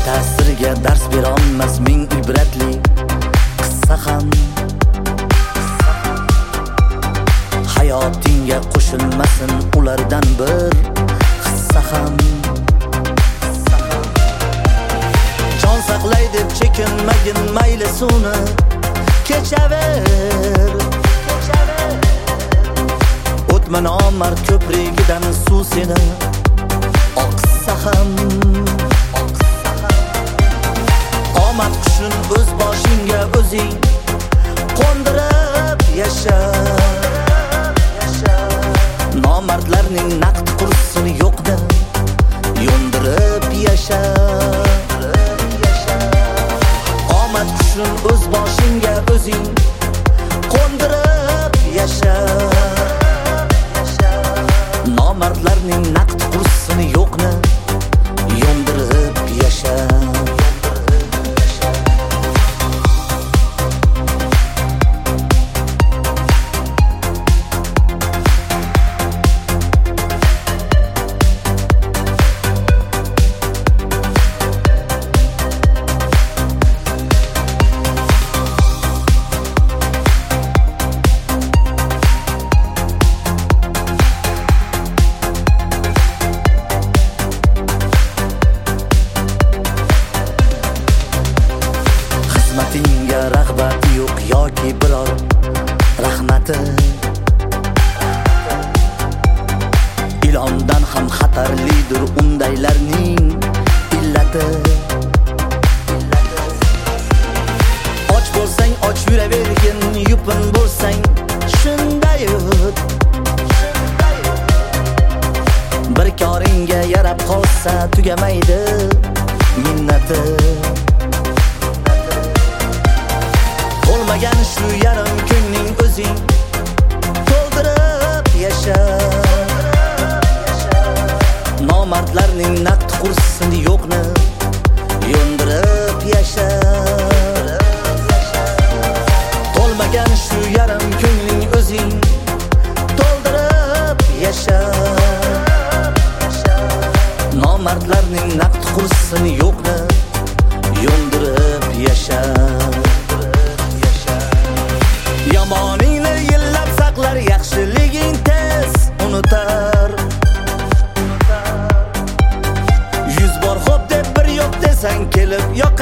ta'siriga dars berolmas ming ibratli qissa ham. Hayotingga qo'shilmasin ulardan bir hissa ham. Jon saqlay deb chekinmagin mayli suvni kechaver. O'tma nomard ko'prigidan suv seni oqsa ham. Omad qushun o'z boshingga o'zing qo'ndirib yasha. Nomardlarning naqd qursini yo'qda yo'ndirib yasha. Omad qushun o'z boshingga o'zing qo'ndirib yasha. Nomardlarning naqd qursini yo'qni yo'ndirib yasha. Xizmatingga rag'bati yo'q yoki biror rahmati. Ilondan ham xatarlidir undaylarning illati. Och bo'lsang och yuravergin, yupun bo'lsang shunday yut. Bir koringga yarab qolsa tugamaydi minnati. Olmagan shu yarim ko'ngling o'zing to'ldirib yasha. Nomardlarning naqd qursini yo'qni yo'ndirib yasha. Olmagan shu yarim ko'ngling o'zing to'ldirib yasha. Nomardlarning naqd qursini yo'qni yo'ndirib yasha. Yomoningni yillab saqlar, yaxshiliging tez unutar. 100 bor xo'p deb bir yo'q desang kelib yo'q